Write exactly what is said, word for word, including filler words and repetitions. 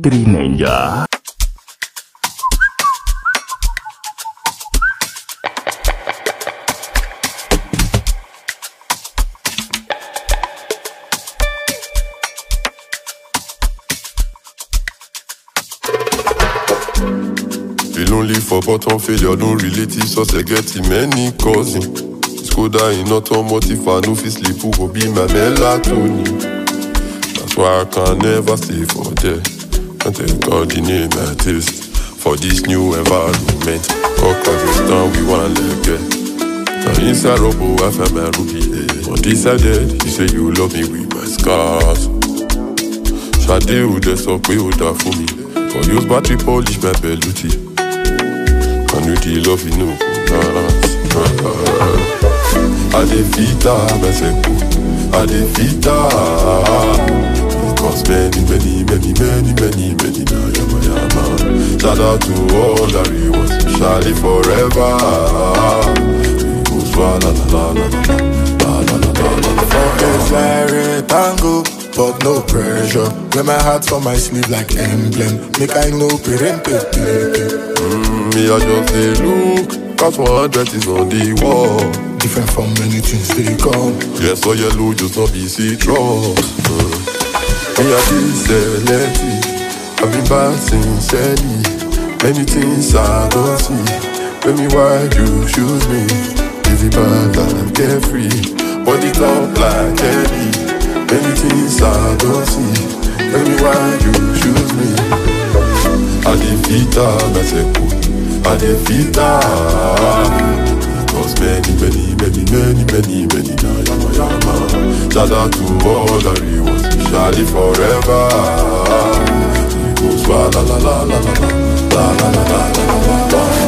Putri Ninja. Feel only for bottom failure, no relative source, I get him many cousin. Skoda in automotive, I no fit sleep, who go be my melatonin. That's why I can never stay for there. And thank God the name I taste for this new environment. Pakistan, we want to get. Now inside Robo, I find my ruby. On this side, you say you love me with my scars. Shade ou de so pe ou da for me. For use battery polish my beluti. And you the love you know. I defeata, me se ku. I defeata. Because many, many, many, many, many, many na yama yama. Shout out to all the rewards, Charlie forever. It goes la la la la la la la la la. It's like tango, but no pressure. Wear my heart on my sleeve like emblem. Make I know parente. Mm, me I just say look, cause one hundred is on the wall. Different from many things they come. Yes, so yellow just not be citrus. Mm. Me I this selective, I've been bad sincerely. Many things I don't see. When me why you choose me? Live it bad and carefree. Body top like Eddie. Many things I don't see. When me why you choose me? I defeat her, I say cool. I defeat her. Because many, many, many, many, many, many na yama yama. Shout out to all the rewards, Charlie forever. It goes la la la la la la la la la la la la la.